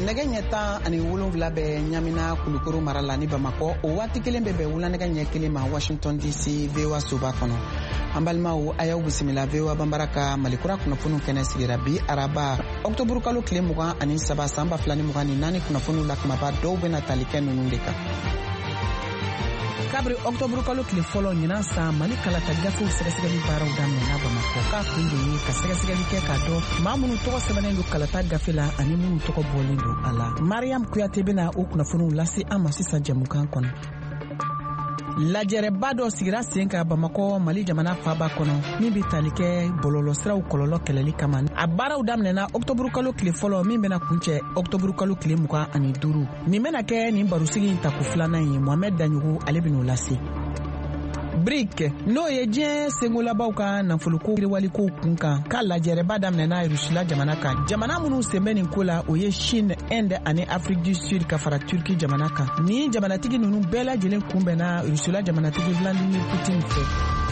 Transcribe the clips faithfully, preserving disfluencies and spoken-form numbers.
nɛgɛ ɲɛ tan ani wolonwula bɛ ɲamina kulukoro mara la ni bamakɔ o waati kelen bɛ bɛn wulanɛgɛ ɲɛ kelen ma washington dc V O A soba kɔnɔ. An balimaw a y'aw bisimila V O A banbara ka malikura kunnafoniw kɛnɛ sigira bi araba octobre kalo tile mugan ani saba san ba fila ni mugan ni naani kunnafoniw la kumaba dɔw bɛna tali kɛ ninnu de kan. Kabri octobre kalo tile fɔlɔ ɲinan san Mali kalata gafew sɛgɛsɛgɛli baaraw daminɛna Bamakɔ k'a kun de ye ka sɛgɛsɛgɛli kɛ k'a dɔn maa minnu tɔgɔ sɛbɛnnen don kalata gafe la ani minnu tɔgɔ bɔlen don a la. Mariam Kuyate bɛna o kunnafoniw lase an ma sisan jamukan kɔnɔ. Lajɛrɛba dɔ sigira sen ka Bamakɔ Mali jamana faaba kɔnɔ min bɛ tali kɛ bɔlɔlɔsiraw kɔlɔlɔ kɛlɛli kama. A baaraw daminɛna octobre kalo tile fɔlɔ min bɛna kuncɛ octobre kalo tile mugan ani duuru. Nin bɛna kɛ nin barosigi in tako filanan ye Mohamed Daɲugu ale bɛn'o lase. BRIC n'o ye diɲɛ sengolabaw ka nafoloko yiriwalikow kun kan k'a lajɛrɛba daminɛna Rusila jamana kan. Jamana minnu sen bɛ nin ko la o ye Chine, Inde ani Afrique du Sud ka fara Turki jamana kan. Ni jamanatigi ninnu bɛɛ lajɛlen kunbɛnna Rusila jamanatigi Vladimir Putin fɛ.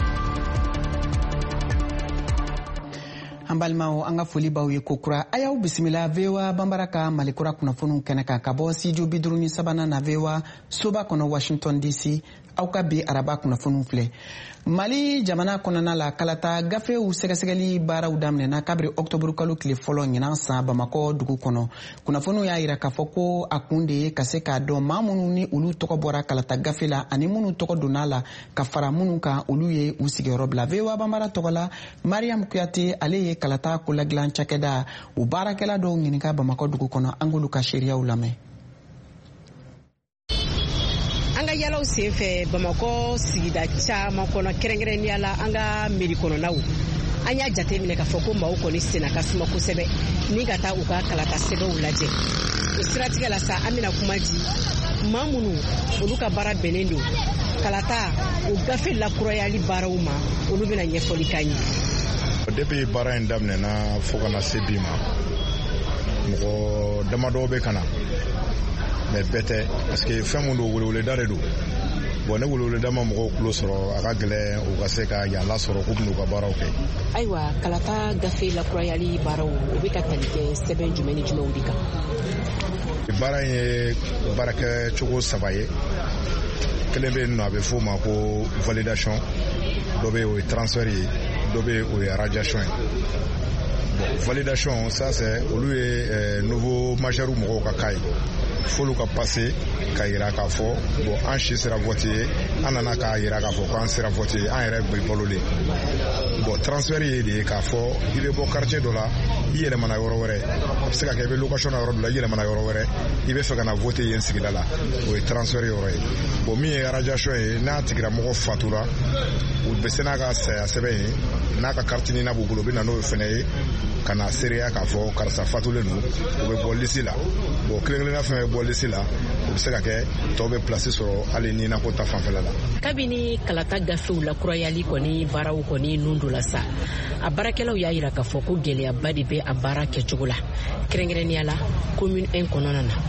An balimaw an ka foli b'aw ye kokura a y'aw bisimila V O A banbara ka malikura kunnafoniw kɛnɛ kan ka bɔ studio bi duuru ni sabanan na V O A soba kɔnɔ Washington D C. Aw ka bi araba kunnafoniw filɛ. Mali jamana kɔnɔna la kalata gafew sɛgɛsɛgɛli baaraw daminɛna kabiri octobre kalo tile fɔlɔ ɲinan san Bamakɔ dugu kɔnɔ. Kunnafoniw y'a yira k'a fɔ ko a kun de ye ka se k'a dɔn maa minnu ni olu tɔgɔ bɔra kalata gafe la ani minnu tɔgɔ donna la ka fara minnu kan olu ye u sigiyɔrɔ bila. V O A banbara tɔgɔ la Mariam Kuyate ale ye kalata koladilan cakɛda u baarakɛla dɔw ɲininka Bamakɔ dugu kɔnɔ an k'olu ka seereyaw lamɛn. An ka yalaw senfɛ Bamakɔ sigida caman kɔnɔ kɛrɛnkɛrɛnnenya la an ka mairie kɔnɔnaw an y'a jate minɛ k'a fɔ ko maaw kɔni senna ka suma kosɛbɛ ni ka taa u ka kalata sɛbɛnw lajɛ. O siratigɛ la sa an bɛna kuma di maa minnu olu ka baara bɛnnen don kalata o gafe lakurayali baaraw ma olu bɛna ɲɛfɔli k'an ye. Depuis baara in daminɛna fo kana se bi ma mɔgɔ damadɔ bɛ kana mais bɛɛ tɛ parce que fɛn mun don weleweleda de don. Bon ne weleweleda ma mɔgɔw tulo sɔrɔ a ka gɛlɛn u ka se ka yan lasɔrɔ k'u bɛn'u ka baaraw kɛ. Ayiwa kalata gafe lakurayali baaraw o bɛ ka tali kɛ sɛbɛn jumɛn ni jumɛnw de kan. Baara in ye baarakɛ cogo saba ye. Kelen bɛ yen nɔ a bɛ f'o ma ko validation, dɔ bɛ yen o ye transfert ye, dɔ bɛ yen o ye radiation ye. Bon validation ça c'est olu ye euh, nouveau majeur mɔgɔw ka cas ye. Folu ka passer ka yira k'a fɔ bon an si sera vote ye an nana k'a yira k'a fɔ k'an sera vote ye an yɛrɛ bɛ balolen. Bon transfert ye de ye k'a fɔ i bɛ bɔ quartier dɔ la i yɛlɛmana yɔrɔ wɛrɛ a bɛ se ka kɛ i bɛ location na yɔrɔ dɔ la i yɛlɛmana yɔrɔ wɛrɛ i bɛ fɛ ka na vote yen sigida la o ye transfert yɔrɔ ye. Bon min ye radiation ye n'a tigilamɔgɔ fatura u bɛ se n'a ka saya sɛbɛn ye n'a ka carte n'a b'u bolo u bɛ na n'o ye fɛnɛ ye ka na seereya k'a fɔ karisa fatulen don u bɛ bɔ liste la. Bon kelen-kelenna fɛn bɛ bɔ liste la u bɛ se ka kɛ tɔw bɛ place sɔrɔ hali ni nako ta fanfɛla la. Kabini kalata gafew lakurayali kɔni baaraw kɔni nun dɔ la sa a baarakɛlaw y'a yira k'a fɔ ko gɛlɛyaba de bɛ a baara kɛcogo la kɛrɛnkɛrɛnnenya la commune un kɔnɔna na.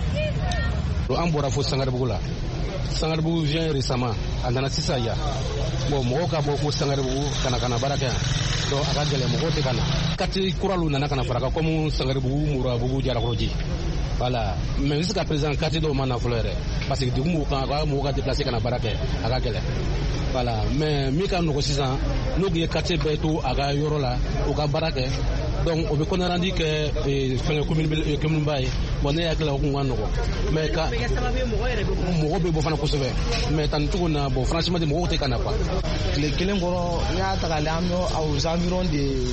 An bɔra fo Sangaribugu la. Sangaribugu vient récemment a nana sisan yan bon mɔgɔw ka bɔ ko Sangaribugu kana kana baara kɛ yan donc a ka gɛlɛn mɔgɔw tɛ ka na. Kati kuralu nana kana fara kan comme Sangaribugu, Murabugu, Jarakɔrɔji. Voilà mais jusqu'à présent kati dɔw ma na fɔlɔ yɛrɛ parce que dugu mɔgɔw kan a ka mɔgɔw ka déplacer kana baara kɛ a ka gɛlɛn. Voilà mais min ka nɔgɔ sisan n'u ye kati bɛɛ to a ka yɔrɔ la u ka baara kɛ donc o bɛ compte rendu kɛ fɛngɛ commune commune ba ye bon ne hakili la o kun ka nɔgɔ mais ka mɔgɔ bɛ bɔ fana kosɛbɛ mais tan cogo na bon franchement de mɔgɔw tɛ ka na quoi. Tile kelen kɔrɔ n'i y'a ta k'a lajɛ an bɛ aux environs de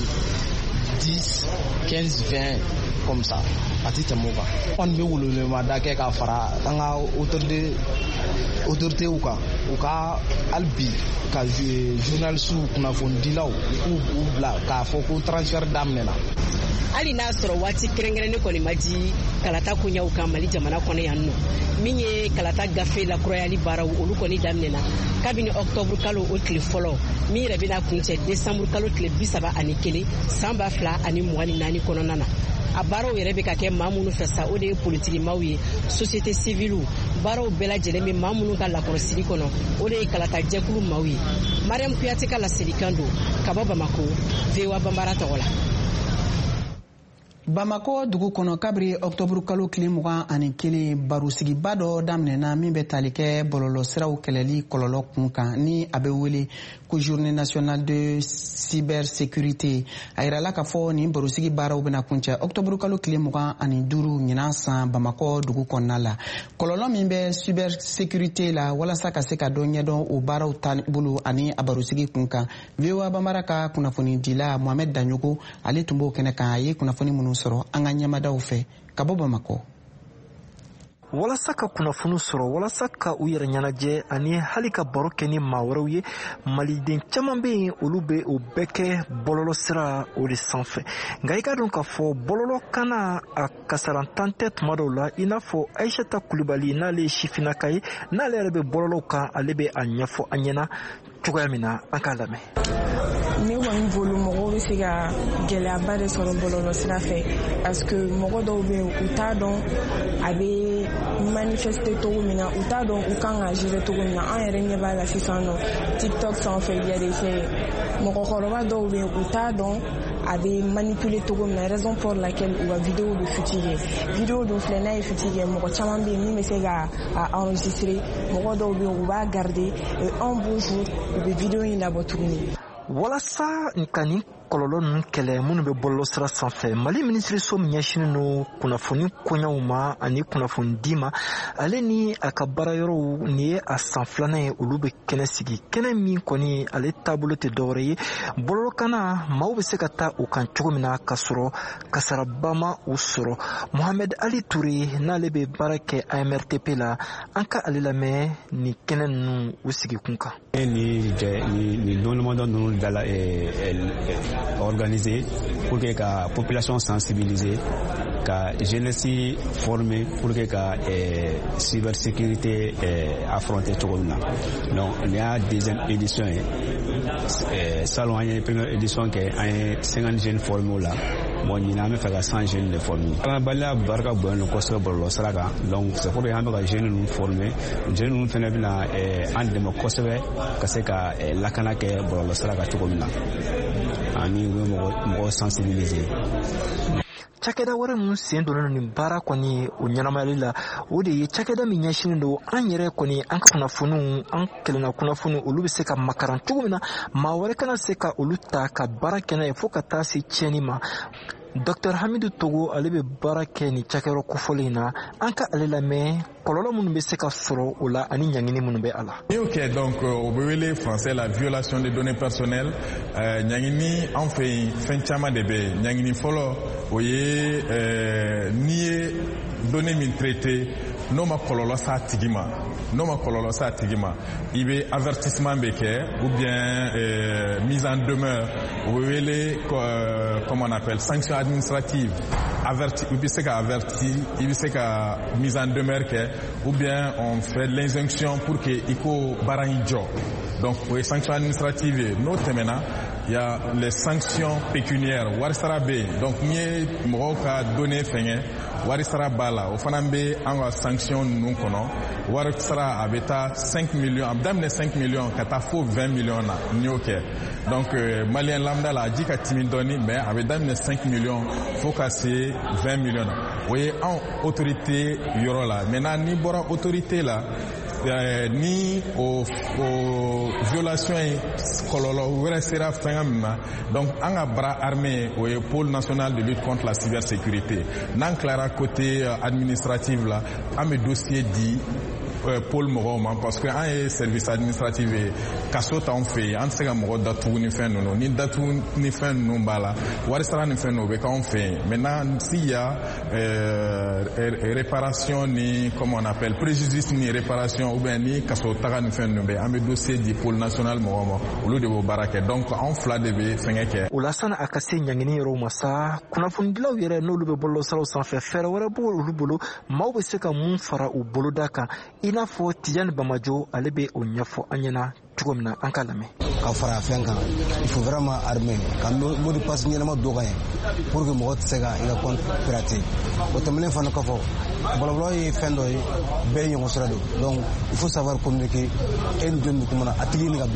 dix quinze vingt comme ça a tɛ tɛmɛ o kan. Kɔni bɛ wololemada kɛ ka fara an ka autorité autoritéw kan u ka hali bi ka journalistes kunnafonidilaw k'u bila k'a fɔ ko transfert daminɛna. Hali n'a sɔrɔ waati kɛrɛnkɛrɛnnen kɔni ma di kalata koɲɛw kan Mali jamana kɔnɔ yan nɔ min ye kalata gafe lakurayali baaraw olu kɔni daminɛna kabini octobre kalo o tile fɔlɔ min yɛrɛ bɛna kuncɛ décembre kalo tile bi saba ani kelen san ba fila ani mugan ni naani kɔnɔna na. A baaraw yɛrɛ bɛ ka kɛ maa minnu fɛ sa o de ye politikimaw ye société civile baaraw bɛɛ lajɛlen bɛ maa minnu ka lakɔlɔsili kɔnɔ o de ye kalata jɛkulu maaw ye. Mariam Kuyate ka laselikan don ka bɔ Bamako V O A banbara tɔgɔ la. Bamako dugu kɔnɔ kabiri octobre kalo tile mugan ani kelen barusigiba dɔ daminɛna min bɛ tali kɛ bɔlɔlɔ siraw kɛlɛli kɔlɔlɔ kun kan ni a bɛ wele ko journée nationale de cybersécurité. A yirala k'a fɔ nin barusigi baaraw bɛna kuncɛ octobre kalo tile mugan ani duuru ɲinan san Bamako dugu kɔnɔna la. Kɔlɔlɔ min bɛ cybersécurité la walasa ka se ka dɔ ɲɛdɔn o baaraw taabolo ani a barusigi kun kan. V O A Banbara ka kunnafoni dila Mohamed Danyogo ale tun b'o kɛnɛ kan a ye kunnafoni minnu sɔrɔ an ka ɲɛmadaw fɛ ka bɔ Bamako. walasa ka kunnafoni sɔrɔ walasa ka u yɛrɛ ɲɛnajɛ ani hali ka baro kɛ ni maa wɛrɛw ye maliden caman bɛ yen olu bɛ o bɛɛ kɛ bɔlɔlɔ sira o de sanfɛ nka i ka dɔn k'a fɔ bɔlɔlɔ kana a kasarantan tɛ tuma dɔw la i n'a fɔ Aishata Kulibali n'ale ye sifinaka ye n'ale yɛrɛ bɛ bɔlɔlɔw kan ale bɛ a ɲɛfɔ an ɲɛna cogoya min na an k'a lamɛn. Ne kɔni bolo mɔgɔw bɛ se ka gɛlɛyaba de sɔrɔ bɔlɔlɔ sira fɛ parce que mɔgɔ dɔw bɛ yen u t'a dɔn a bɛ manifester cogo min na u t'a dɔn u kan ka gérer cogo min na an yɛrɛ ɲɛ b'a la sisan nɔ TikTok sanfɛ il y a des faits mɔgɔkɔrɔba dɔw bɛ yen u t'a dɔn a bɛ manipuler cogo min na raison pour laquelle u ka vidéo bɛ futigɛ vidéo dun filɛ n'a ye futigɛ mɔgɔ caman bɛ yen min bɛ se ka a enregistrer mɔgɔ dɔw bɛ yen u b'a garder un beau jour u bɛ vidéo in labɔ tuguni. walasa ka nin kɔlɔlɔ ninnu kɛlɛ minnu bɛ bɔlɔlɔ sira sanfɛ Mali minisiriso min ɲɛsinnen don kunnafoni koɲɛw ma ani kunnafoni di ma ale ni a ka baara yɔrɔw nin ye a san filanan ye olu bɛ kɛnɛ sigi kɛnɛ min kɔni ale taabolo tɛ dɔwɛrɛ ye bɔlɔlɔkanna maaw bɛ se ka taa u kan cogo min na ka sɔrɔ kasaraba ma u sɔrɔ Mohamed Ali Toure n'ale bɛ baara kɛ A M R T P la an ka ale lamɛn nin kɛnɛ ninnu u sigi kun kan. ni ni dɔnnimadɔ ninnu dala organisé pour que la population sensibilisée, la jeunesse formée pour que la eh, cybersécurité eh, affrontée tout le monde. Donc il y a deuxième édition, eh, salon il y a une première édition qui a cinquante jeunes formés là. Bon, il y a fait cent jeunes formés. On a balé barka bon le coste pour le saraga. Donc c'est pour que les jeunes nous formés, jeunes nous faisons bien en démocratie, que c'est que la cana que pour le saraga tout le monde. Ani mɔgɔ sensibiliser. Cakɛda wɛrɛ minnu sen donnen nin baara kɔni o ɲɛnamayali la o de ye cakɛda min ɲɛsinnen don an yɛrɛ kɔni an ka kunnafoniw an kelenna kunnafoniw olu bɛ se ka makaran cogo min na maa wɛrɛ kana se ka olu ta ka baara kɛ n'a ye fo ka taa se tiɲɛni ma. Docteur Hamidou Togo ale bɛ baara kɛ ni cakɛyɔrɔ kofɔlen in na an ka ale lamɛn kɔlɔlɔ minnu bɛ se ka sɔrɔ o la ani ɲangini minnu bɛ a la. Ok, donc au bɛ wele français la violation des données personnelles ɲangini an fɛ yen fɛn caman de bɛ yen ɲangini fɔlɔ o ye n'i ye données min traité n'o ma kɔlɔlɔ s'a tigi ma n'o ma kɔlɔlɔ s'a tigi ma i bɛ avertissement bɛ kɛ ou bien euh, mise en demeure o bɛ wele euh, comment on appelle sanction administrative averti i bɛ se ka averti i bɛ se ka mise en demeure kɛ ou bien on fait l'injonction pour que i ko baara in jɔ donc o ye sanction administrative ye n'o tɛmɛna il y a les sanctions pécuniaires wari sara bɛ yen donc n'i ye mɔgɔw ka données fɛngɛ wari sara b'a la o fana bɛ an ka sanction ninnu kɔnɔ wari sara a bɛ taa cinq millions a bɛ daminɛ cinq millions ka taa fo vingt millions na n'i y'o kɛ donc euh, malien lambda la a ji ka timi dɔɔni mais a bɛ daminɛ cinq millions fo ka se vingt millions na o ye anw autorité yɔrɔ la maintenant n'i bɔra autorité la euh, ni o, o violation ye kɔlɔlɔ wɛrɛ sera fɛngɛ min ma donc an ka bara armée o ye pôle national de lutte contre la cybersécurité n'an tilara côté euh, administratif la an bɛ dossier di euh, pôle mɔgɔw ma parce que an ye service administratif ye kaso t'anw fɛ yen an tɛ se ka mɔgɔ datugu ni fɛn ninnu ni datugu ni fɛn ninnu b'a la wari sara ni fɛn ninnu o bɛ k'anw fɛ yen maintenant s'il y a euh, réparation ni comme on appelle préjudice ni réparation ou bien ni kaso taga ni fɛn ninnu bɛ an bɛ dossier di pôle national mɔgɔw ma olu de b'o baara kɛ donc anw fila de bɛ fɛngɛ kɛ. O la sani a ka se ɲangini yɔrɔw ma sa kunnafonidilaw yɛrɛ n'olu bɛ bɔlɔlɔ siraw sanfɛ fɛɛrɛ wɛrɛ b'olu bolo maaw bɛ se ka mun fara u boloda kan i n'a fɔ Tijani Bamajo ale bɛ o ɲɛfɔ an ɲɛna cogo min na an ka lamɛn. Ka fara fɛn kan il faut vraiment armer ka mot de passe ɲɛnama don ka ɲɛ pour que mɔgɔ tɛ se ka i ka compte pirater o tɛmɛnen fana kɔfɛ bɔlɔbɔlɔ ye fɛn dɔ ye bɛɛ ye ɲɔgɔn sira don donc il faut savoir communiquer e ni jɔn bɛ kuma na a tigi ni ka